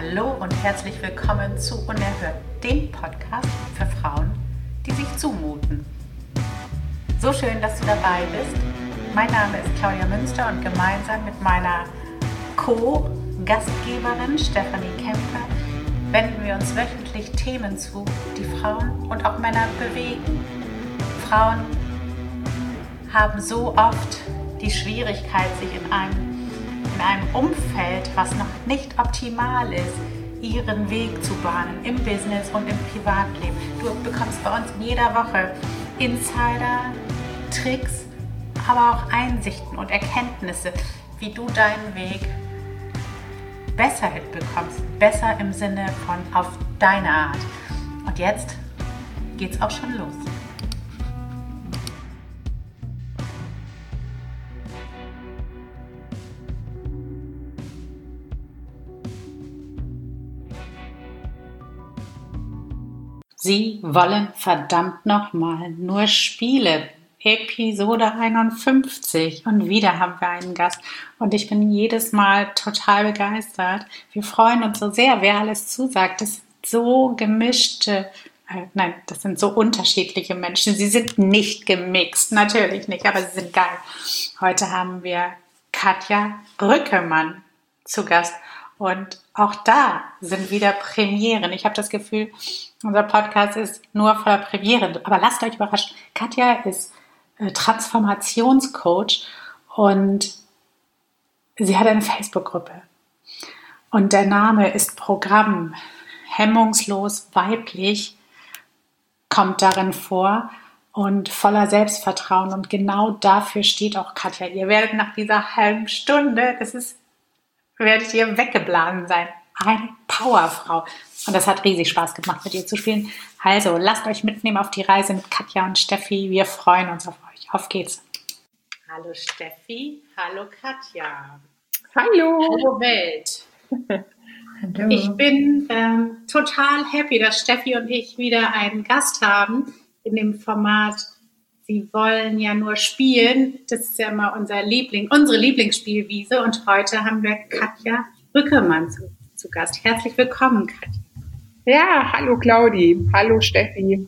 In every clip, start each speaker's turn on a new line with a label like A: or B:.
A: Hallo und herzlich willkommen zu Unerhört, dem Podcast für Frauen, die sich zumuten. So schön, dass du dabei bist. Mein Name ist Claudia Münster und gemeinsam mit meiner Co-Gastgeberin Stefanie Kemper wenden wir uns wöchentlich Themen zu, die Frauen und auch Männer bewegen. Frauen haben so oft die Schwierigkeit, sich in einem Umfeld, was noch nicht optimal ist, ihren Weg zu bahnen im Business und im Privatleben. Du bekommst bei uns in jeder Woche Insider, Tricks, aber auch Einsichten und Erkenntnisse, wie du deinen Weg besser hinbekommst. Besser im Sinne von auf deine Art. Und jetzt geht's auch schon los. Sie wollen verdammt nochmal nur Spiele. Episode 51 und wieder haben wir einen Gast und ich bin jedes Mal total begeistert. Wir freuen uns so sehr, wer alles zusagt. Das sind so gemischte, das sind so unterschiedliche Menschen. Sie sind nicht gemixt, natürlich nicht, aber sie sind geil. Heute haben wir Katja Rückemann zu Gast und auch da sind wieder Premieren. Ich habe das Gefühl, unser Podcast ist nur voller Premieren, aber lasst euch überraschen. Katja ist Transformationscoach und sie hat eine Facebook-Gruppe und der Name ist Programm hemmungslos weiblich, kommt darin vor und voller Selbstvertrauen und genau dafür steht auch Katja. Ihr werdet nach dieser halben Stunde, werdet ihr weggeblasen sein. Eine Powerfrau. Und das hat riesig Spaß gemacht, mit ihr zu spielen. Also, lasst euch mitnehmen auf die Reise mit Katja und Steffi. Wir freuen uns auf euch. Auf geht's. Hallo Steffi. Hallo Katja.
B: Hallo.
A: Hallo Welt.
B: Hallo.
A: Ich bin total happy, dass Steffi und ich wieder einen Gast haben in dem Format Sie wollen ja nur spielen. Das ist ja immer unsere Lieblingsspielwiese. Und heute haben wir Katja Rückemann zu Gast. Herzlich willkommen, Katja.
B: Ja, hallo Claudi. Hallo Steffi.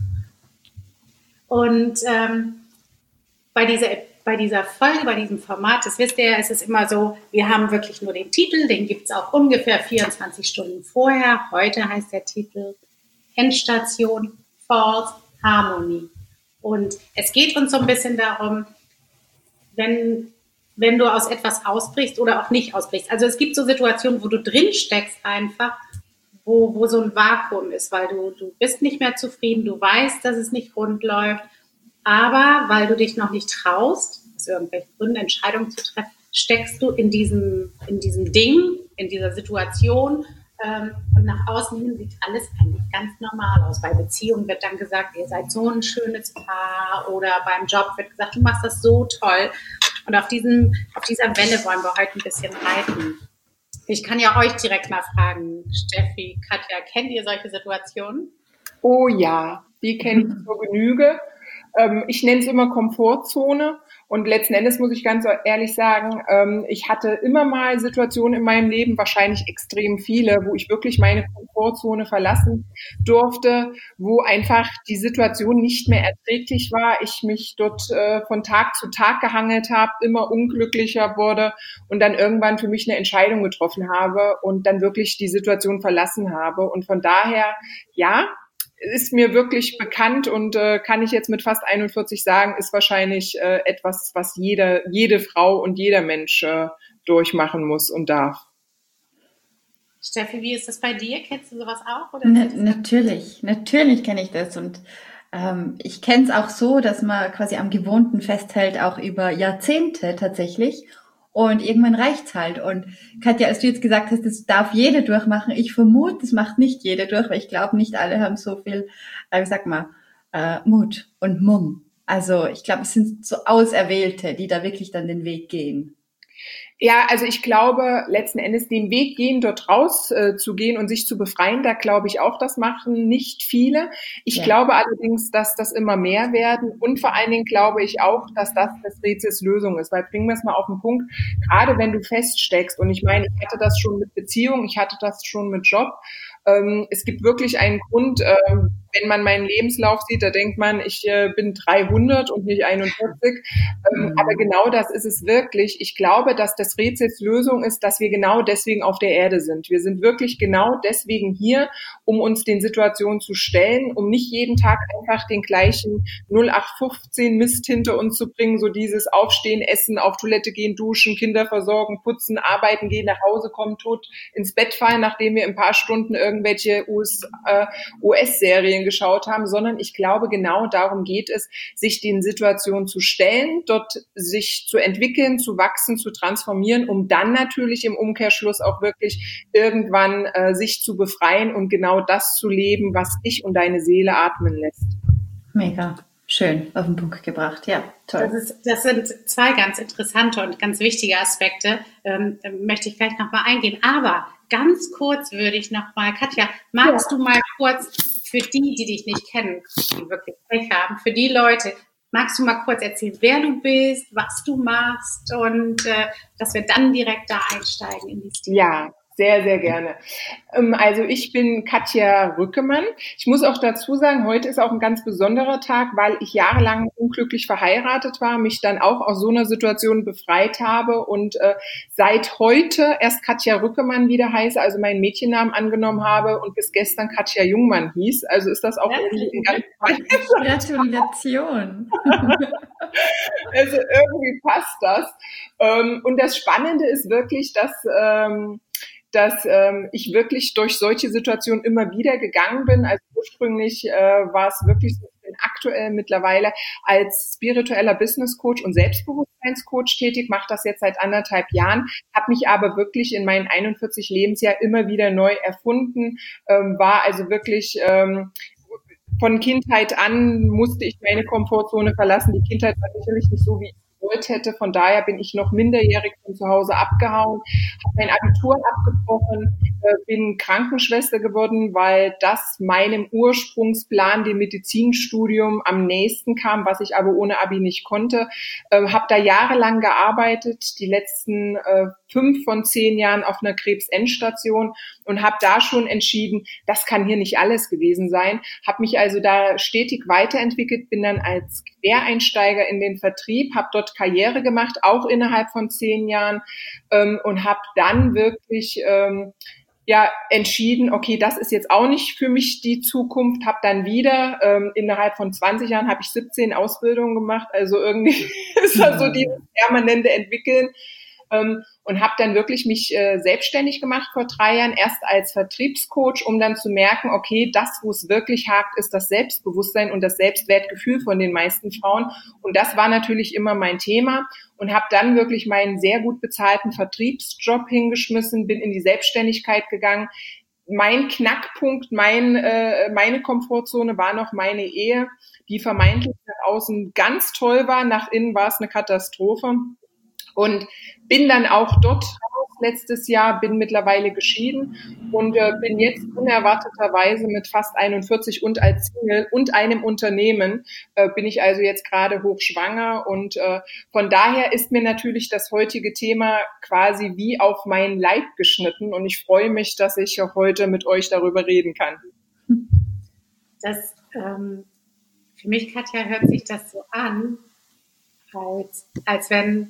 A: Und bei dieser Folge, bei diesem Format, das wisst ihr ja, es ist immer so, wir haben wirklich nur den Titel, den gibt es auch ungefähr 24 Stunden vorher. Heute heißt der Titel Endstation False Harmony. Und es geht uns so ein bisschen darum, wenn du aus etwas ausbrichst oder auch nicht ausbrichst. Also es gibt so Situationen, wo du drin steckst einfach, wo so ein Vakuum ist, weil du bist nicht mehr zufrieden, du weißt, dass es nicht rund läuft, aber weil du dich noch nicht traust, aus irgendwelchen Gründen Entscheidungen zu treffen, steckst du in diesem Ding, in dieser Situation, und nach außen hin sieht alles eigentlich ganz normal aus. Bei Beziehungen wird dann gesagt, ihr seid so ein schönes Paar, oder beim Job wird gesagt, du machst das so toll. Und auf dieser Welle wollen wir heute ein bisschen reiten. Ich kann ja euch direkt mal fragen, Steffi, Katja, kennt ihr solche Situationen?
B: Oh ja, die kenne ich zur Genüge. Ich nenne es immer Komfortzone. Und letzten Endes muss ich ganz ehrlich sagen, ich hatte immer mal Situationen in meinem Leben, wahrscheinlich extrem viele, wo ich wirklich meine Komfortzone verlassen durfte, wo einfach die Situation nicht mehr erträglich war. Ich mich dort von Tag zu Tag gehangelt habe, immer unglücklicher wurde und dann irgendwann für mich eine Entscheidung getroffen habe und dann wirklich die Situation verlassen habe. Und von daher, ja, ist mir wirklich bekannt und kann ich jetzt mit fast 41 sagen, ist wahrscheinlich etwas, was jede Frau und jeder Mensch durchmachen muss und darf.
A: Steffi, wie ist das bei dir? Kennst du sowas auch? Oder
C: Natürlich kenne ich das und ich kenne es auch so, dass man quasi am Gewohnten festhält, auch über Jahrzehnte tatsächlich. Und irgendwann reicht's halt. Und Katja, als du jetzt gesagt hast, das darf jede durchmachen, ich vermute, das macht nicht jede durch, weil ich glaube, nicht alle haben so viel, Mut und Mumm. Also ich glaube, es sind so Auserwählte, die da wirklich dann den Weg gehen.
B: Ja, also ich glaube, letzten Endes den Weg gehen, dort raus zu gehen und sich zu befreien, da glaube ich auch, das machen nicht viele. Ich glaube allerdings, dass das immer mehr werden und vor allen Dingen glaube ich auch, dass das des Rätsels Lösung ist, weil bringen wir es mal auf den Punkt, gerade wenn du feststeckst und ich meine, ich hatte das schon mit Beziehung, ich hatte das schon mit Job, es gibt wirklich einen Grund, wenn man meinen Lebenslauf sieht, da denkt man, ich bin 300 und nicht 41. Aber genau das ist es wirklich. Ich glaube, dass des Rätsels Lösung ist, dass wir genau deswegen auf der Erde sind. Wir sind wirklich genau deswegen hier, um uns den Situationen zu stellen, um nicht jeden Tag einfach den gleichen 0815 Mist hinter uns zu bringen, so dieses Aufstehen, Essen, auf Toilette gehen, duschen, Kinder versorgen, putzen, arbeiten gehen, nach Hause kommen, tot ins Bett fallen, nachdem wir in ein paar Stunden irgendwelche US-Serien geschaut haben, sondern ich glaube, genau darum geht es, sich den Situationen zu stellen, dort sich zu entwickeln, zu wachsen, zu transformieren, um dann natürlich im Umkehrschluss auch wirklich irgendwann sich zu befreien und genau das zu leben, was dich und deine Seele atmen lässt.
C: Mega. Schön auf den Punkt gebracht, ja, toll.
A: Das sind zwei ganz interessante und ganz wichtige Aspekte, möchte ich gleich nochmal eingehen. Aber ganz kurz würde ich nochmal, Katja, magst du mal kurz für die dich nicht kennen, die wirklich Pech haben, für die Leute, magst du mal kurz erzählen, wer du bist, was du machst und dass wir dann direkt da einsteigen in die Stil?
B: Ja. Sehr, sehr gerne. Also ich bin Katja Rückemann. Ich muss auch dazu sagen, heute ist auch ein ganz besonderer Tag, weil ich jahrelang unglücklich verheiratet war, mich dann auch aus so einer Situation befreit habe und seit heute erst Katja Rückemann wieder heiße, also meinen Mädchennamen angenommen habe und bis gestern Katja Jungmann hieß. Also ist das auch irgendwie ein ganz
C: Gratulation.
B: Also irgendwie passt das. Und das Spannende ist wirklich, dass ich wirklich durch solche Situationen immer wieder gegangen bin. Also ursprünglich war es wirklich so, ich bin aktuell mittlerweile als spiritueller Business Coach und Selbstbewusstseinscoach tätig, mache das jetzt seit 1,5 Jahren, habe mich aber wirklich in meinen 41 Lebensjahren immer wieder neu erfunden, war also wirklich von Kindheit an musste ich meine Komfortzone verlassen. Die Kindheit war sicherlich nicht so, wie ich gewollt hätte. Von daher bin ich noch minderjährig von zu Hause abgehauen, habe mein Abitur abgebrochen, bin Krankenschwester geworden, weil das meinem Ursprungsplan, dem Medizinstudium, am nächsten kam, was ich aber ohne Abi nicht konnte. Habe da jahrelang gearbeitet, die letzten 5 von 10 Jahren auf einer Krebsendstation und habe da schon entschieden, das kann hier nicht alles gewesen sein. Habe mich also da stetig weiterentwickelt, bin dann als Quereinsteiger in den Vertrieb, habe dort Karriere gemacht, auch innerhalb von 10 Jahren und habe dann wirklich entschieden, okay, das ist jetzt auch nicht für mich die Zukunft, habe dann wieder, innerhalb von 20 Jahren habe ich 17 Ausbildungen gemacht, also irgendwie ist das so dieses permanente Entwickeln. Und habe dann wirklich mich selbstständig gemacht vor 3 Jahren, erst als Vertriebscoach, um dann zu merken, okay, das, wo es wirklich hakt, ist das Selbstbewusstsein und das Selbstwertgefühl von den meisten Frauen. Und das war natürlich immer mein Thema und habe dann wirklich meinen sehr gut bezahlten Vertriebsjob hingeschmissen, bin in die Selbstständigkeit gegangen. Mein Knackpunkt, meine Komfortzone war noch meine Ehe, die vermeintlich nach außen ganz toll war, nach innen war es eine Katastrophe. Und bin dann auch dort raus letztes Jahr, bin mittlerweile geschieden und bin jetzt unerwarteterweise mit fast 41 und als Single und einem Unternehmen bin ich also jetzt gerade hochschwanger und von daher ist mir natürlich das heutige Thema quasi wie auf meinen Leib geschnitten und ich freue mich, dass ich heute mit euch darüber reden kann.
A: Das, für mich, Katja, hört sich das so an, als wenn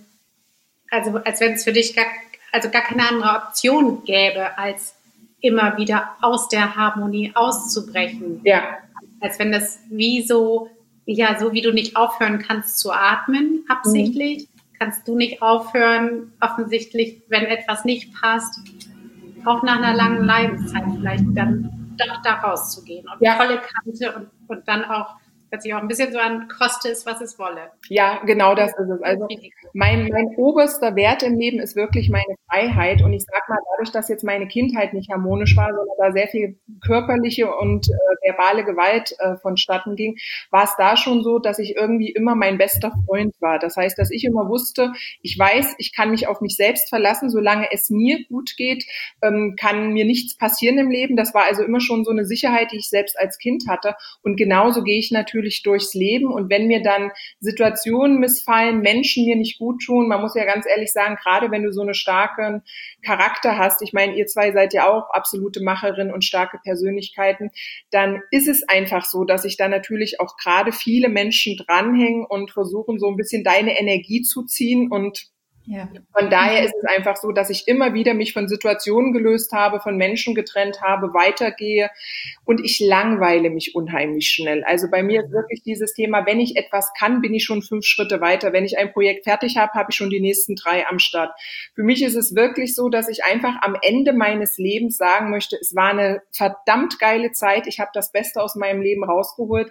A: es für dich gar keine andere Option gäbe, als immer wieder aus der Harmonie auszubrechen.
B: Ja.
A: Als wenn das so wie du nicht aufhören kannst zu atmen, absichtlich, kannst du nicht aufhören, offensichtlich, wenn etwas nicht passt, auch nach einer langen Leidenszeit vielleicht dann doch da rauszugehen und volle Kante und dann auch hört sich auch ein bisschen so an, koste es, was es wolle.
B: Ja, genau das ist es. Also mein oberster Wert im Leben ist wirklich meine Freiheit. Und ich sag mal, dadurch, dass jetzt meine Kindheit nicht harmonisch war, sondern da sehr viel körperliche und verbale Gewalt vonstatten ging, war es da schon so, dass ich irgendwie immer mein bester Freund war. Das heißt, dass ich immer wusste, ich weiß, ich kann mich auf mich selbst verlassen, solange es mir gut geht, kann mir nichts passieren im Leben. Das war also immer schon so eine Sicherheit, die ich selbst als Kind hatte. Und genauso gehe ich natürlich durchs Leben. Und wenn mir dann Situationen missfallen, Menschen mir nicht gut tun, man muss ja ganz ehrlich sagen, gerade wenn du so einen starken Charakter hast, ich meine, ihr zwei seid ja auch absolute Macherin und starke Persönlichkeiten, dann ist es einfach so, dass sich da natürlich auch gerade viele Menschen dranhängen und versuchen, so ein bisschen deine Energie zu ziehen. Und von daher ist es einfach so, dass ich immer wieder mich von Situationen gelöst habe, von Menschen getrennt habe, weitergehe, und ich langweile mich unheimlich schnell. Also bei mir ist wirklich dieses Thema, wenn ich etwas kann, bin ich schon 5 Schritte weiter. Wenn ich ein Projekt fertig habe, habe ich schon die nächsten 3 am Start. Für mich ist es wirklich so, dass ich einfach am Ende meines Lebens sagen möchte, es war eine verdammt geile Zeit, ich habe das Beste aus meinem Leben rausgeholt,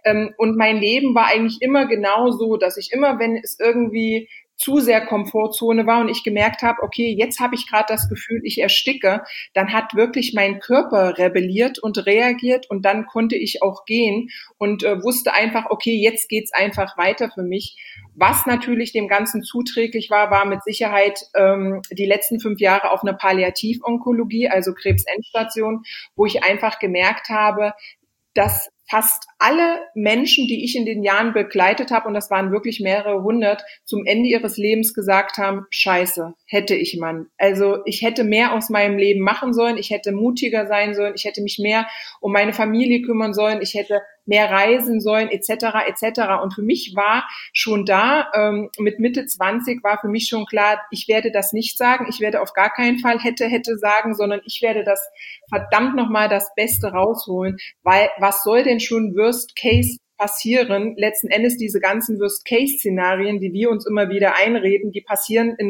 B: und mein Leben war eigentlich immer genau so, dass ich immer, wenn es irgendwie zu sehr Komfortzone war und ich gemerkt habe, okay, jetzt habe ich gerade das Gefühl, ich ersticke, dann hat wirklich mein Körper rebelliert und reagiert, und dann konnte ich auch gehen und wusste einfach, okay, jetzt geht's einfach weiter für mich. Was natürlich dem Ganzen zuträglich war, war mit Sicherheit die letzten 5 Jahre auf einer Palliativonkologie, also Krebsendstation, wo ich einfach gemerkt habe, dass fast alle Menschen, die ich in den Jahren begleitet habe, und das waren wirklich mehrere hundert, zum Ende ihres Lebens gesagt haben, Scheiße, hätte ich Mann. Also ich hätte mehr aus meinem Leben machen sollen, ich hätte mutiger sein sollen, ich hätte mich mehr um meine Familie kümmern sollen, ich hätte mehr reisen sollen, etc., etc. Und für mich war schon da, mit Mitte 20 war für mich schon klar, ich werde das nicht sagen, ich werde auf gar keinen Fall hätte sagen, sondern ich werde das verdammt nochmal das Beste rausholen, weil was soll denn schon Worst Case passieren? Letzten Endes diese ganzen Worst Case Szenarien, die wir uns immer wieder einreden, die passieren in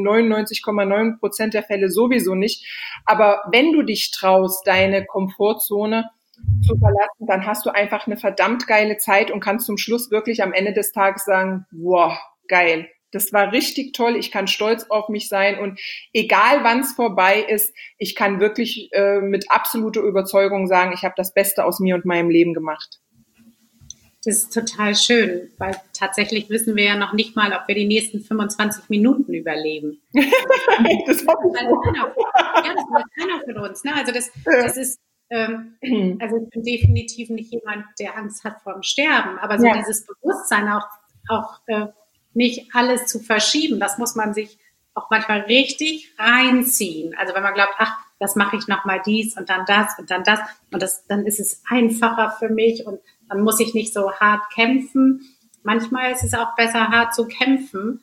B: 99,9% der Fälle sowieso nicht. Aber wenn du dich traust, deine Komfortzone zu verlassen, dann hast du einfach eine verdammt geile Zeit und kannst zum Schluss wirklich am Ende des Tages sagen, wow, geil. Das war richtig toll, ich kann stolz auf mich sein, und egal wann es vorbei ist, ich kann wirklich mit absoluter Überzeugung sagen, ich habe das Beste aus mir und meinem Leben gemacht.
A: Das ist total schön, weil tatsächlich wissen wir ja noch nicht mal, ob wir die nächsten 25 Minuten überleben. Das hoffe ich auch. Ja, das weiß keiner von uns. Ne? Also das ist, also ich bin definitiv nicht jemand, der Angst hat vor dem Sterben, aber so dieses Bewusstsein auch nicht alles zu verschieben, das muss man sich auch manchmal richtig reinziehen. Also wenn man glaubt, ach, das mache ich nochmal dies und dann das und dann das, und dann ist es einfacher für mich und dann muss ich nicht so hart kämpfen. Manchmal ist es auch besser, hart zu kämpfen,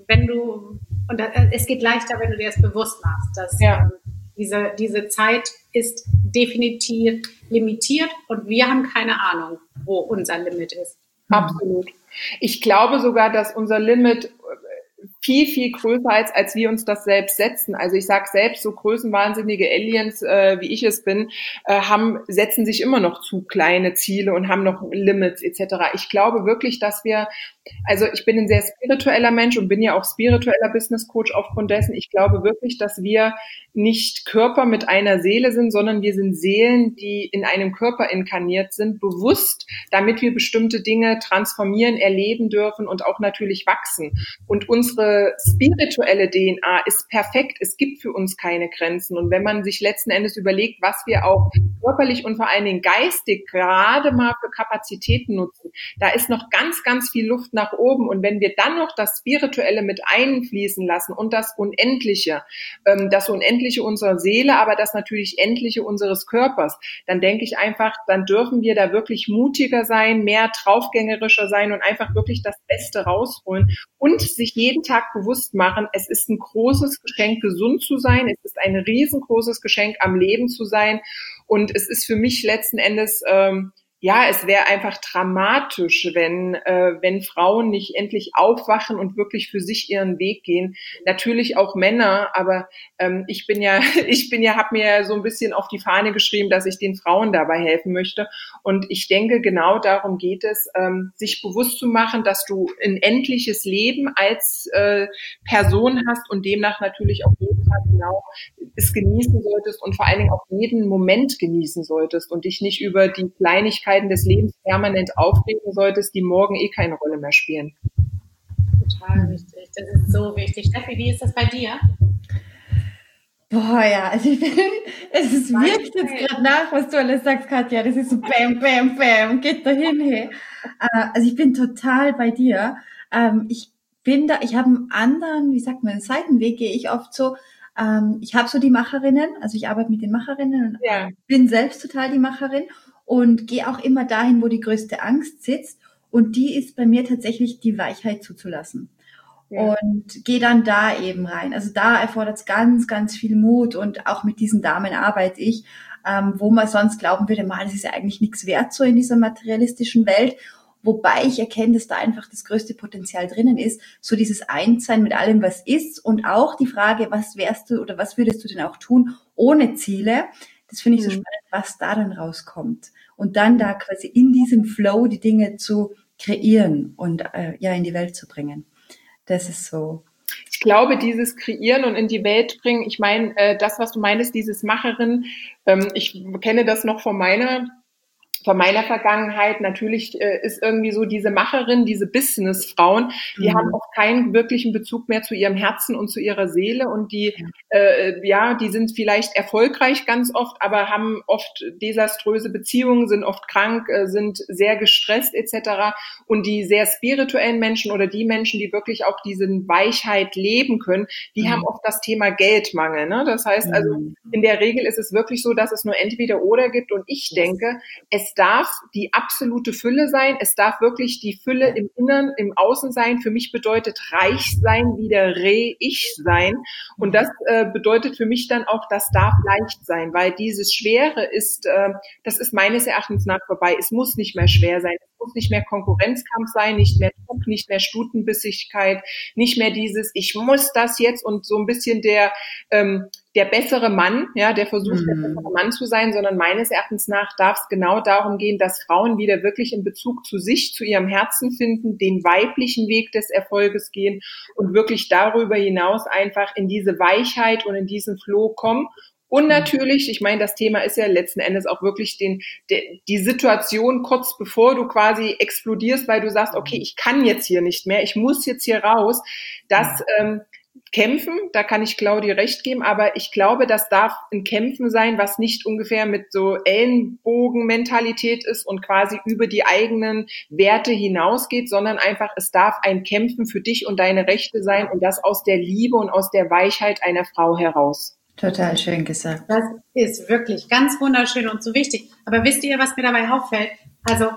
A: es geht leichter, wenn du dir das bewusst machst, dass diese Zeit ist definitiv limitiert und wir haben keine Ahnung, wo unser Limit ist.
B: Absolut. Ich glaube sogar, dass unser Limit viel, viel größer ist, als wir uns das selbst setzen. Also ich sage selbst, so größenwahnsinnige Aliens, wie ich es bin, setzen sich immer noch zu kleine Ziele und haben noch Limits etc. Ich glaube wirklich, dass also ich bin ein sehr spiritueller Mensch und bin ja auch spiritueller Business Coach aufgrund dessen. Ich glaube wirklich, dass wir nicht Körper mit einer Seele sind, sondern wir sind Seelen, die in einem Körper inkarniert sind, bewusst, damit wir bestimmte Dinge transformieren, erleben dürfen und auch natürlich wachsen. Und unsere spirituelle DNA ist perfekt. Es gibt für uns keine Grenzen. Und wenn man sich letzten Endes überlegt, was wir auch körperlich und vor allen Dingen geistig gerade mal für Kapazitäten nutzen, da ist noch ganz, ganz viel Luft nach oben. Und wenn wir dann noch das Spirituelle mit einfließen lassen und das Unendliche unserer Seele, aber das natürlich Endliche unseres Körpers, dann denke ich einfach, dann dürfen wir da wirklich mutiger sein, mehr draufgängerischer sein und einfach wirklich das Beste rausholen und sich jeden Tag bewusst machen, es ist ein großes Geschenk, gesund zu sein, es ist ein riesengroßes Geschenk, am Leben zu sein, und es ist für mich letzten Endes ja, es wäre einfach dramatisch, wenn Frauen nicht endlich aufwachen und wirklich für sich ihren Weg gehen. Natürlich auch Männer, aber ich habe mir ja so ein bisschen auf die Fahne geschrieben, dass ich den Frauen dabei helfen möchte. Und ich denke, genau darum geht es, sich bewusst zu machen, dass du ein endliches Leben als Person hast und demnach natürlich auch jeden Tag genau es genießen solltest und vor allen Dingen auch jeden Moment genießen solltest und dich nicht über die Kleinigkeiten des Lebens permanent aufregen solltest, die morgen eh keine Rolle mehr spielen.
A: Total wichtig. Das ist so wichtig. Steffi, wie ist das bei dir?
C: Boah, ja, also es wirkt jetzt gerade nach, was du alles sagst, Katja. Das ist so bam, bam, bam, geht dahin, hey. Also ich bin total bei dir. Ich habe einen anderen, wie sagt man, Seitenweg gehe ich oft so. Ich habe so die Macherinnen, also ich arbeite mit den Macherinnen und bin selbst total die Macherin und gehe auch immer dahin, wo die größte Angst sitzt. Und die ist bei mir tatsächlich die Weichheit zuzulassen. Ja. Und gehe dann da eben rein. Also da erfordert es ganz, ganz viel Mut und auch mit diesen Damen arbeite ich, wo man sonst glauben würde, das ist ja eigentlich nichts wert so in dieser materialistischen Welt. Wobei ich erkenne, dass da einfach das größte Potenzial drinnen ist, so dieses Einssein mit allem, was ist und auch die Frage, was wärst du oder was würdest du denn auch tun ohne Ziele? Das finde ich so spannend, was da dann rauskommt. Und dann da quasi in diesem Flow die Dinge zu kreieren und in die Welt zu bringen. Das ist so.
B: Ich glaube, dieses Kreieren und in die Welt bringen, ich meine, das, was du meinst, dieses Macherin, ich kenne das noch von meiner Vergangenheit. Natürlich ist irgendwie so diese Macherin, diese Businessfrauen, die haben auch keinen wirklichen Bezug mehr zu ihrem Herzen und zu ihrer Seele und die sind vielleicht erfolgreich ganz oft, aber haben oft desaströse Beziehungen, sind oft krank, sind sehr gestresst etc. Und die sehr spirituellen Menschen oder die Menschen, die wirklich auch diese Weichheit leben können, die haben oft das Thema Geldmangel. Ne? Das heißt also, in der Regel ist es wirklich so, dass es nur entweder oder gibt und ich denke, es darf die absolute Fülle sein. Es darf wirklich die Fülle im Inneren, im Außen sein. Für mich bedeutet reich sein wieder Re-Ich sein. Und das bedeutet für mich dann auch, das darf leicht sein, weil dieses Schwere ist, das ist meines Erachtens nach vorbei. Es muss nicht mehr schwer sein. Es muss nicht mehr Konkurrenzkampf sein, nicht mehr Druck, nicht mehr Stutenbissigkeit, nicht mehr dieses, ich muss das jetzt und so ein bisschen der bessere Mann, ja, der versucht, der bessere Mann zu sein, sondern meines Erachtens nach darf es genau darum gehen, dass Frauen wieder wirklich in Bezug zu sich, zu ihrem Herzen finden, den weiblichen Weg des Erfolges gehen und wirklich darüber hinaus einfach in diese Weichheit und in diesen Flow kommen. Und natürlich, ich meine, das Thema ist ja letzten Endes auch wirklich die Situation kurz bevor du quasi explodierst, weil du sagst, okay, ich kann jetzt hier nicht mehr, ich muss jetzt hier raus. Das Kämpfen, da kann ich Claudi recht geben, aber ich glaube, das darf ein Kämpfen sein, was nicht ungefähr mit so Ellenbogenmentalität ist und quasi über die eigenen Werte hinausgeht, sondern einfach, es darf ein Kämpfen für dich und deine Rechte sein und das aus der Liebe und aus der Weichheit einer Frau heraus.
C: Total schön gesagt.
A: Das ist wirklich ganz wunderschön und so wichtig. Aber wisst ihr, was mir dabei auffällt? Also,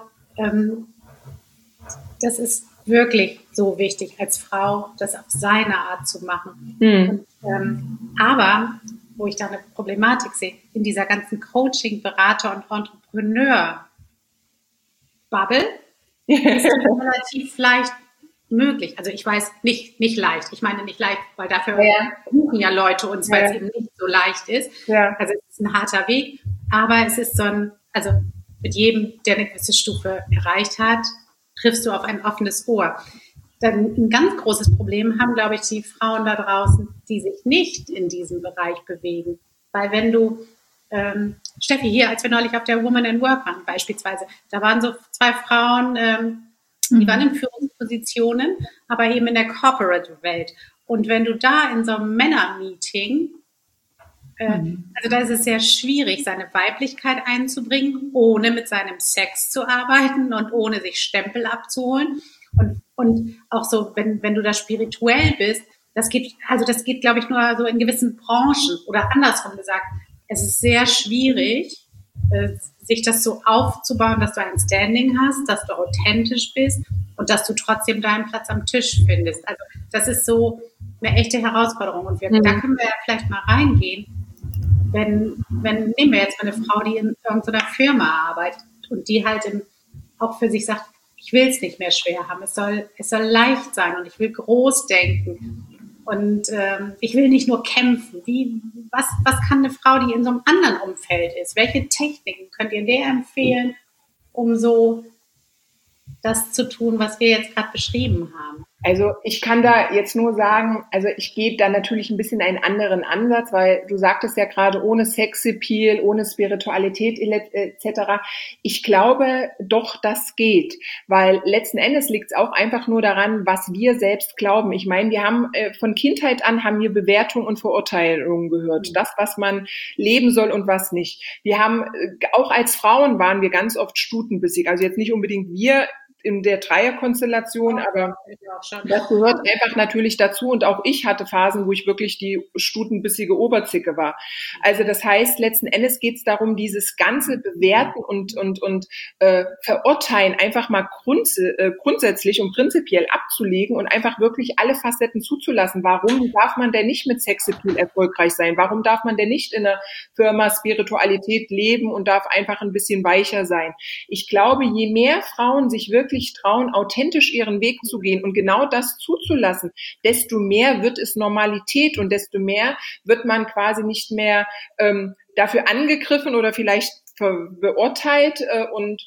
A: das ist wirklich so wichtig, als Frau das auf seine Art zu machen. Und, aber, wo ich da eine Problematik sehe, in dieser ganzen Coaching, Berater und Entrepreneur-Bubble ist das relativ leicht möglich. Also ich weiß, nicht leicht. Ich meine nicht leicht, weil dafür buchen ja Leute uns, weil es eben nicht so leicht ist. Ja. Also es ist ein harter Weg, aber es ist also mit jedem, der eine gewisse Stufe erreicht hat, triffst du auf ein offenes Ohr. Dann ein ganz großes Problem haben, glaube ich, die Frauen da draußen, die sich nicht in diesem Bereich bewegen. Weil wenn du, Steffi, hier, als wir neulich auf der Woman in Work waren beispielsweise, da waren so 2 Frauen, die waren in Führungspositionen, aber eben in der Corporate-Welt. Und wenn du da in so einem Männer-Meeting, also da ist es sehr schwierig, seine Weiblichkeit einzubringen, ohne mit seinem Sex zu arbeiten und ohne sich Stempel abzuholen. Und auch so, wenn du da spirituell bist, das geht, glaube ich, nur so in gewissen Branchen oder andersrum gesagt. Es ist sehr schwierig, sich das so aufzubauen, dass du ein Standing hast, dass du authentisch bist und dass du trotzdem deinen Platz am Tisch findest. Also das ist so eine echte Herausforderung. Und da können wir ja vielleicht mal reingehen, wenn nehmen wir jetzt mal eine Frau, die in irgendeiner Firma arbeitet und die halt auch für sich sagt, ich will es nicht mehr schwer haben, es soll leicht sein und ich will groß denken und ich will nicht nur kämpfen. Was kann eine Frau, die in so einem anderen Umfeld ist? Welche Techniken könnt ihr der empfehlen, um so das zu tun, was wir jetzt gerade beschrieben haben?
B: Also ich kann da jetzt nur sagen, also ich gehe da natürlich ein bisschen einen anderen Ansatz, weil du sagtest ja gerade ohne Sexappeal, ohne Spiritualität etc. Ich glaube doch, das geht, weil letzten Endes liegt es auch einfach nur daran, was wir selbst glauben. Ich meine, wir haben von Kindheit an haben wir Bewertungen und Verurteilungen gehört, das, was man leben soll und was nicht. Wir haben, auch als Frauen waren wir ganz oft stutenbissig, also jetzt nicht unbedingt wir in der Dreierkonstellation, aber das gehört einfach natürlich dazu und auch ich hatte Phasen, wo ich wirklich die stutenbissige Oberzicke war. Also das heißt, letzten Endes geht es darum, dieses ganze Bewerten und Verurteilen einfach mal grundsätzlich und prinzipiell abzulegen und einfach wirklich alle Facetten zuzulassen. Warum darf man denn nicht mit Sexappeal erfolgreich sein? Warum darf man denn nicht in einer Firma Spiritualität leben und darf einfach ein bisschen weicher sein? Ich glaube, je mehr Frauen sich wirklich trauen, authentisch ihren Weg zu gehen und genau das zuzulassen, desto mehr wird es Normalität und desto mehr wird man quasi nicht mehr dafür angegriffen oder vielleicht beurteilt und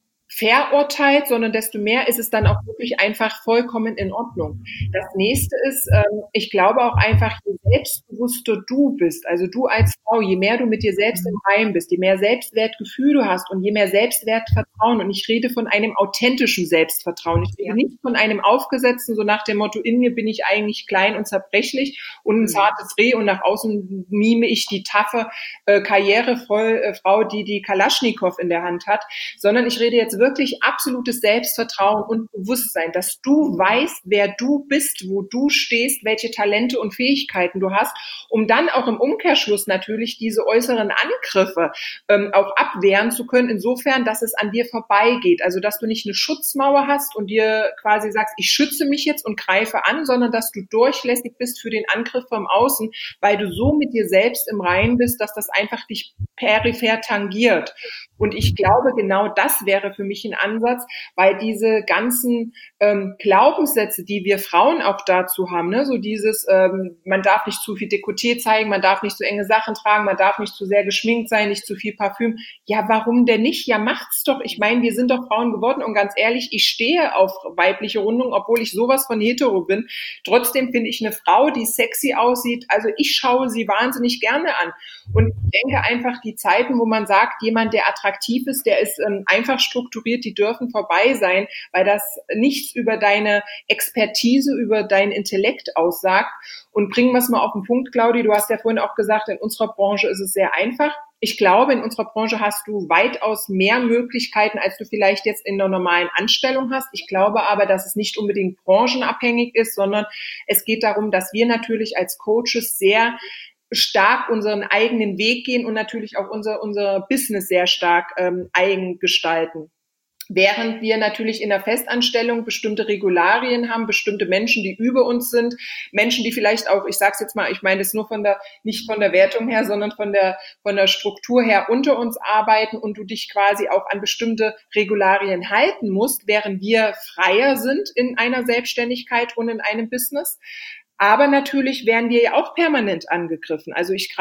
B: verurteilt, sondern desto mehr ist es dann auch wirklich einfach vollkommen in Ordnung. Das nächste ist, ich glaube auch einfach, je selbstbewusster du bist, also du als Frau, je mehr du mit dir selbst im Reinen bist, je mehr Selbstwertgefühl du hast und je mehr Selbstwertvertrauen, und ich rede von einem authentischen Selbstvertrauen, ich rede nicht von einem aufgesetzten, so nach dem Motto, in mir bin ich eigentlich klein und zerbrechlich und ein zartes Reh und nach außen mime ich die taffe, karrierevolle Frau, die die Kalaschnikow in der Hand hat, sondern ich rede jetzt wirklich absolutes Selbstvertrauen und Bewusstsein, dass du weißt, wer du bist, wo du stehst, welche Talente und Fähigkeiten du hast, um dann auch im Umkehrschluss natürlich diese äußeren Angriffe auch abwehren zu können, insofern, dass es an dir vorbeigeht. Also, dass du nicht eine Schutzmauer hast und dir quasi sagst, ich schütze mich jetzt und greife an, sondern dass du durchlässig bist für den Angriff vom Außen, weil du so mit dir selbst im Reinen bist, dass das einfach dich peripher tangiert. Und ich glaube, genau das wäre für mich ein Ansatz, weil diese ganzen Glaubenssätze, die wir Frauen auch dazu haben, ne, so dieses, man darf nicht zu viel Dekolleté zeigen, man darf nicht so enge Sachen tragen, man darf nicht zu sehr geschminkt sein, nicht zu viel Parfüm. Ja, warum denn nicht? Ja, macht's doch. Ich meine, wir sind doch Frauen geworden und ganz ehrlich, ich stehe auf weibliche Rundung, obwohl ich sowas von hetero bin. Trotzdem finde ich eine Frau, die sexy aussieht, also ich schaue sie wahnsinnig gerne an. Und ich denke einfach, die Zeiten, wo man sagt, jemand, der attraktiv ist, der ist einfach strukturiert, die dürfen vorbei sein, weil das nichts über deine Expertise, über deinen Intellekt aussagt. Und bringen wir es mal auf den Punkt, Claudi, du hast ja vorhin auch gesagt, in unserer Branche ist es sehr einfach. Ich glaube, in unserer Branche hast du weitaus mehr Möglichkeiten, als du vielleicht jetzt in einer normalen Anstellung hast. Ich glaube aber, dass es nicht unbedingt branchenabhängig ist, sondern es geht darum, dass wir natürlich als Coaches sehr stark unseren eigenen Weg gehen und natürlich auch unser Business sehr stark eigen gestalten. Während wir natürlich in der Festanstellung bestimmte Regularien haben, bestimmte Menschen, die über uns sind, Menschen, die vielleicht auch, ich sage es jetzt mal, ich meine das nur nicht von der Wertung her, sondern von der Struktur her unter uns arbeiten und du dich quasi auch an bestimmte Regularien halten musst, während wir freier sind in einer Selbstständigkeit und in einem Business. Aber natürlich werden wir ja auch permanent angegriffen. Also ich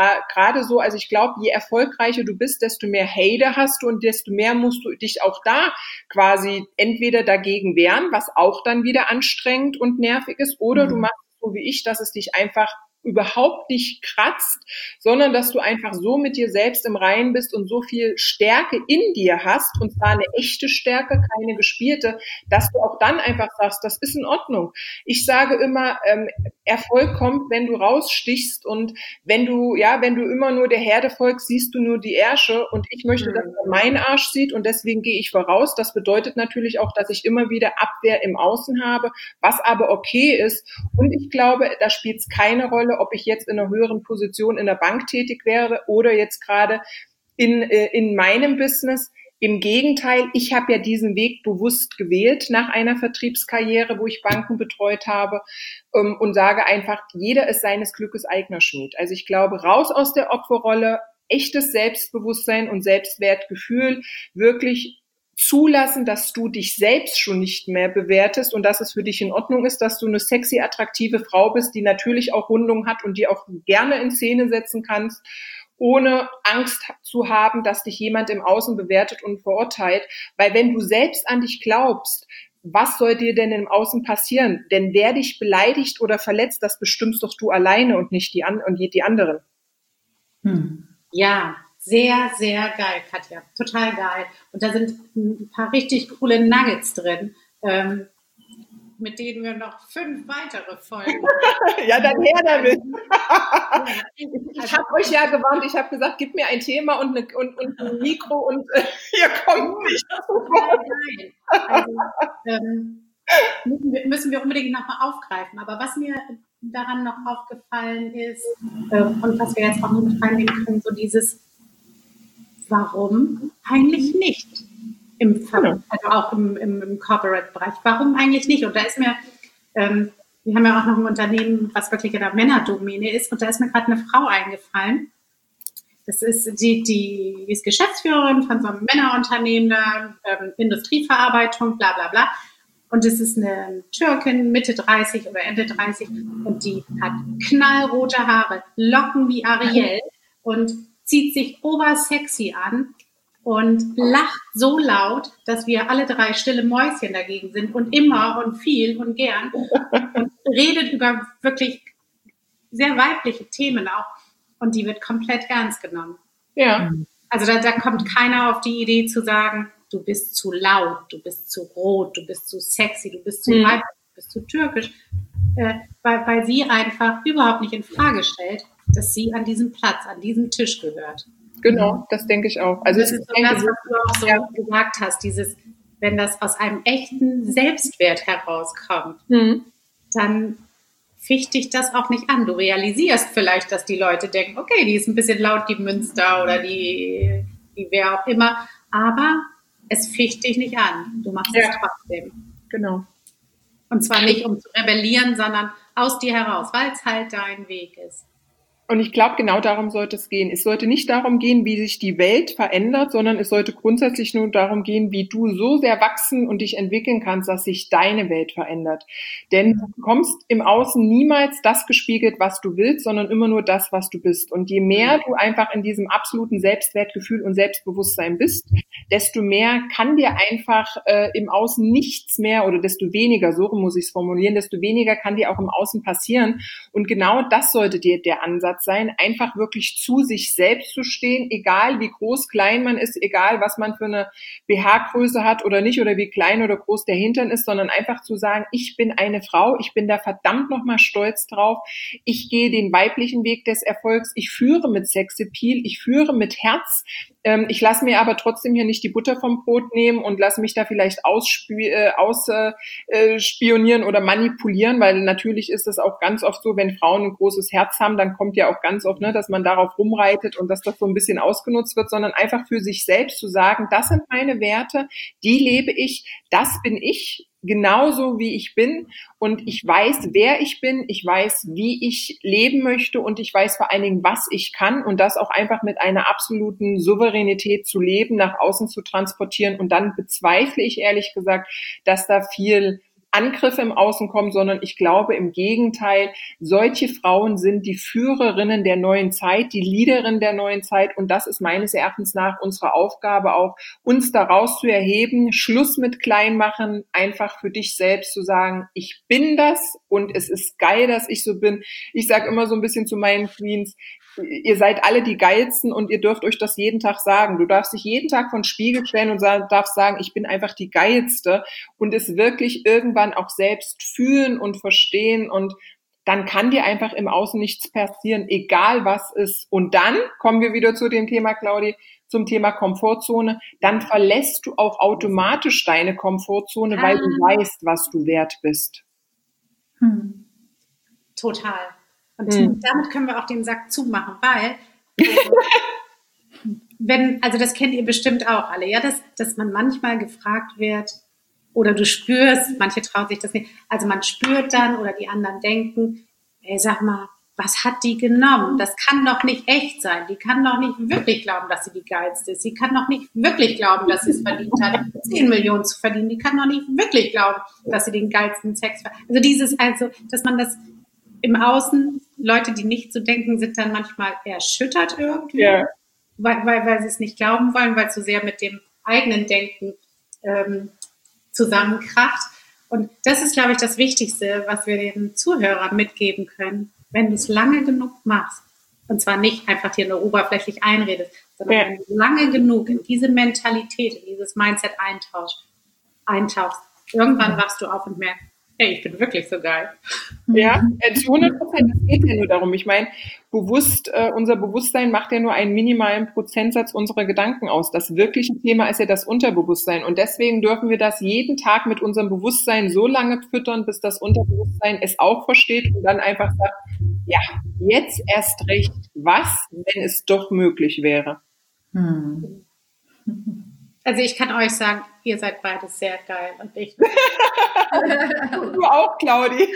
B: glaube, je erfolgreicher du bist, desto mehr Hater hast du und desto mehr musst du dich auch da quasi entweder dagegen wehren, was auch dann wieder anstrengend und nervig ist, oder du machst so wie ich, dass es dich einfach überhaupt nicht kratzt, sondern dass du einfach so mit dir selbst im Reinen bist und so viel Stärke in dir hast, und zwar eine echte Stärke, keine gespielte, dass du auch dann einfach sagst, das ist in Ordnung. Ich sage immer, Erfolg kommt, wenn du rausstichst, und wenn du immer nur der Herde folgst, siehst du nur die Ärsche, und ich möchte, dass man meinen Arsch sieht, und deswegen gehe ich voraus. Das bedeutet natürlich auch, dass ich immer wieder Abwehr im Außen habe, was aber okay ist, und ich glaube, da spielt es keine Rolle, ob ich jetzt in einer höheren Position in der Bank tätig wäre oder jetzt gerade in meinem Business. Im Gegenteil, ich habe ja diesen Weg bewusst gewählt nach einer Vertriebskarriere, wo ich Banken betreut habe, und sage einfach, jeder ist seines Glückes eigener Schmied. Also ich glaube, raus aus der Opferrolle, echtes Selbstbewusstsein und Selbstwertgefühl, wirklich zulassen, dass du dich selbst schon nicht mehr bewertest und dass es für dich in Ordnung ist, dass du eine sexy, attraktive Frau bist, die natürlich auch Rundung hat und die auch gerne in Szene setzen kannst, ohne Angst zu haben, dass dich jemand im Außen bewertet und verurteilt. Weil wenn du selbst an dich glaubst, was soll dir denn im Außen passieren? Denn wer dich beleidigt oder verletzt, das bestimmst doch du alleine und nicht die anderen.
A: Ja, sehr, sehr geil, Katja. Total geil. Und da sind ein paar richtig coole Nuggets drin, mit denen wir noch 5 weitere Folgen.
B: Ja, dann her damit. Ich habe euch ja gewarnt, ich habe gesagt, gib mir ein Thema und ein Mikro und ihr kommt nicht.
A: Also, müssen wir unbedingt nochmal aufgreifen. Aber was mir daran noch aufgefallen ist und was wir jetzt auch mit reinnehmen können, so dieses warum eigentlich nicht? Also auch im Corporate-Bereich. Warum eigentlich nicht? Und da ist mir, wir haben ja auch noch ein Unternehmen, was wirklich in der Männerdomäne ist, und da ist mir gerade eine Frau eingefallen. Das ist die ist Geschäftsführerin von so einem Männerunternehmen da, Industrieverarbeitung, bla bla bla. Und es ist eine Türkin, Mitte 30 oder Ende 30, und die hat knallrote Haare, Locken wie Ariel und zieht sich obersexy an und lacht so laut, dass wir alle 3 stille Mäuschen dagegen sind und immer und viel und gern und redet über wirklich sehr weibliche Themen auch, und die wird komplett ernst genommen.
B: Ja.
A: Also da kommt keiner auf die Idee zu sagen, du bist zu laut, du bist zu rot, du bist zu sexy, du bist zu weiblich, du bist zu türkisch, weil sie einfach überhaupt nicht in Frage stellt, dass sie an diesem Platz, an diesem Tisch gehört.
B: Genau, das denke ich auch. Also
A: das ist so das, was du auch so gesagt hast, dieses, wenn das aus einem echten Selbstwert herauskommt, dann ficht dich das auch nicht an. Du realisierst vielleicht, dass die Leute denken, okay, die ist ein bisschen laut, die Münster oder die wer auch immer, aber es ficht dich nicht an. Du machst es trotzdem.
B: Genau.
A: Und zwar nicht, um zu rebellieren, sondern aus dir heraus, weil es halt dein Weg ist.
B: Und ich glaube, genau darum sollte es gehen. Es sollte nicht darum gehen, wie sich die Welt verändert, sondern es sollte grundsätzlich nur darum gehen, wie du so sehr wachsen und dich entwickeln kannst, dass sich deine Welt verändert. Denn du bekommst im Außen niemals das gespiegelt, was du willst, sondern immer nur das, was du bist. Und je mehr du einfach in diesem absoluten Selbstwertgefühl und Selbstbewusstsein bist, desto mehr kann dir einfach im Außen nichts mehr, oder desto weniger, so muss ich es formulieren, desto weniger kann dir auch im Außen passieren. Und genau das sollte dir der Ansatz sein, einfach wirklich zu sich selbst zu stehen, egal wie groß, klein man ist, egal was man für eine BH-Größe hat oder nicht, oder wie klein oder groß der Hintern ist, sondern einfach zu sagen, ich bin eine Frau, ich bin da verdammt nochmal stolz drauf, ich gehe den weiblichen Weg des Erfolgs, ich führe mit Sexappeal, ich führe mit Herz, ich lasse mir aber trotzdem hier nicht die Butter vom Brot nehmen und lasse mich da vielleicht ausspionieren oder manipulieren, weil natürlich ist es auch ganz oft so, wenn Frauen ein großes Herz haben, dann kommt ja auch ganz oft, dass man darauf rumreitet und dass das so ein bisschen ausgenutzt wird, sondern einfach für sich selbst zu sagen, das sind meine Werte, die lebe ich, das bin ich, genauso wie ich bin, und ich weiß, wer ich bin, ich weiß, wie ich leben möchte, und ich weiß vor allen Dingen, was ich kann, und das auch einfach mit einer absoluten Souveränität zu leben, nach außen zu transportieren. Und dann bezweifle ich ehrlich gesagt, dass da viel Angriffe im Außen kommen, sondern ich glaube im Gegenteil, solche Frauen sind die Führerinnen der neuen Zeit, die Leaderinnen der neuen Zeit, und das ist meines Erachtens nach unsere Aufgabe auch, uns daraus zu erheben, Schluss mit Kleinmachen, einfach für dich selbst zu sagen, ich bin das und es ist geil, dass ich so bin. Ich sage immer so ein bisschen zu meinen Queens, ihr seid alle die Geilsten und ihr dürft euch das jeden Tag sagen. Du darfst dich jeden Tag vor den Spiegel stellen und darfst sagen, ich bin einfach die Geilste, und es wirklich irgendwann auch selbst fühlen und verstehen, und dann kann dir einfach im Außen nichts passieren, egal was ist. Und dann kommen wir wieder zu dem Thema, Claudi, zum Thema Komfortzone. Dann verlässt du auch automatisch deine Komfortzone, weil du weißt, was du wert bist.
A: Total. Und damit können wir auch den Sack zumachen, weil also das kennt ihr bestimmt auch alle, ja, dass man manchmal gefragt wird, oder du spürst, manche trauen sich das nicht, also man spürt dann, oder die anderen denken, ey, sag mal, was hat die genommen? Das kann doch nicht echt sein. Die kann doch nicht wirklich glauben, dass sie die Geilste ist. Sie kann doch nicht wirklich glauben, dass sie es verdient hat, 10 Millionen zu verdienen. Die kann doch nicht wirklich glauben, dass sie den geilsten Sex hat. Also dass man das im Außen, Leute, die nicht so denken, sind dann manchmal erschüttert irgendwie,
B: Ja.
A: weil sie es nicht glauben wollen, weil es so sehr mit dem eigenen Denken zusammenkracht. Und das ist, glaube ich, das Wichtigste, was wir den Zuhörern mitgeben können. Wenn du es lange genug machst, und zwar nicht einfach dir nur oberflächlich einredest, sondern wenn du lange genug in diese Mentalität, in dieses Mindset eintauchst, irgendwann wachst du auf und merkst, hey, ich bin wirklich so geil.
B: Ja, zu 100%. Es geht ja nur darum. Ich meine, unser Bewusstsein macht ja nur einen minimalen Prozentsatz unserer Gedanken aus. Das wirkliche Thema ist ja das Unterbewusstsein. Und deswegen dürfen wir das jeden Tag mit unserem Bewusstsein so lange füttern, bis das Unterbewusstsein es auch versteht und dann einfach sagt, ja, jetzt erst recht, was, wenn es doch möglich wäre.
A: Also ich kann euch sagen, ihr seid beide sehr geil und ich.
B: Du auch, Claudi.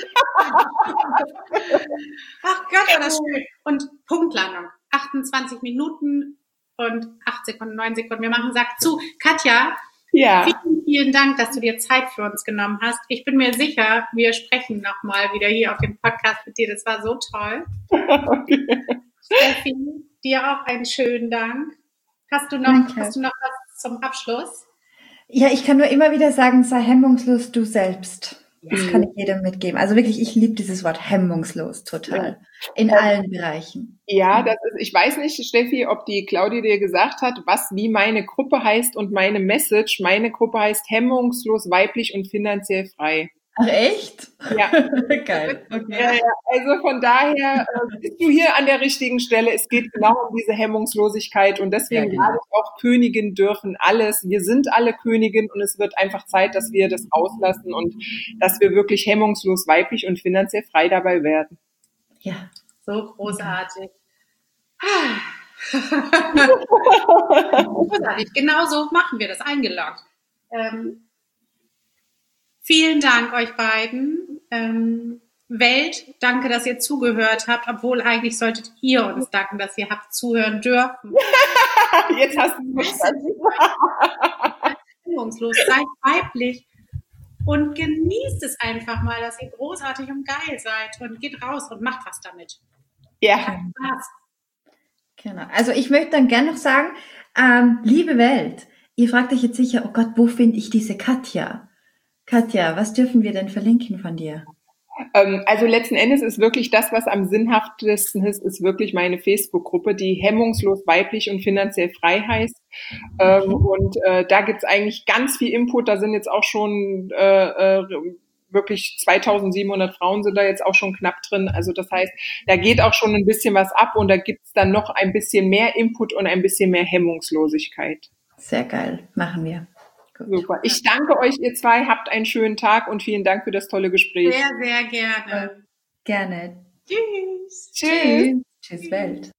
A: Ach Gott, war das schön. Und Punktlandung. 28 Minuten und 8 Sekunden, 9 Sekunden. Wir machen Sack zu. Katja, vielen, vielen Dank, dass du dir Zeit für uns genommen hast. Ich bin mir sicher, wir sprechen nochmal wieder hier auf dem Podcast mit dir. Das war so toll. Okay. Steffi, dir auch einen schönen Dank. Hast du noch was zum Abschluss?
C: Ja, ich kann nur immer wieder sagen, sei hemmungslos du selbst. Das kann ich jedem mitgeben. Also wirklich, ich liebe dieses Wort hemmungslos total. In allen Bereichen.
B: Ja, ich weiß nicht, Steffi, ob die Claudia dir gesagt hat, wie meine Gruppe heißt und meine Message. Meine Gruppe heißt hemmungslos, weiblich und finanziell frei.
C: Ach echt?
B: Ja.
C: Geil. Okay.
B: Ja, also von daher bist du hier an der richtigen Stelle. Es geht genau um diese Hemmungslosigkeit und deswegen sage ich auch, Königin dürfen alles. Wir sind alle Königin und es wird einfach Zeit, dass wir das auslassen und dass wir wirklich hemmungslos, weiblich und finanziell frei dabei werden.
A: Ja, so großartig. Großartig. Genau so machen wir das, eingeloggt. Vielen Dank euch beiden. Welt, danke, dass ihr zugehört habt, obwohl eigentlich solltet ihr uns danken, dass ihr habt zuhören dürfen.
B: Jetzt hast du es verstanden.
A: Seid weiblich und genießt es einfach mal, dass ihr großartig und geil seid und geht raus und macht was damit.
B: Ja.
C: Genau. Also ich möchte dann gerne noch sagen, liebe Welt, ihr fragt euch jetzt sicher, oh Gott, wo finde ich diese Katja? Katja, was dürfen wir denn verlinken von dir?
B: Also letzten Endes ist wirklich das, was am sinnhaftesten ist wirklich meine Facebook-Gruppe, die hemmungslos weiblich und finanziell frei heißt. Und da gibt's eigentlich ganz viel Input. Da sind jetzt auch schon wirklich 2700 Frauen sind da jetzt auch schon knapp drin. Also das heißt, da geht auch schon ein bisschen was ab und da gibt's dann noch ein bisschen mehr Input und ein bisschen mehr Hemmungslosigkeit.
C: Sehr geil, machen wir.
B: Gut. Super. Ich danke euch, ihr zwei. Habt einen schönen Tag und vielen Dank für das tolle Gespräch.
A: Sehr, sehr gerne.
C: Gerne.
A: Tschüss.
C: Tschüss. Tschüss, Welt.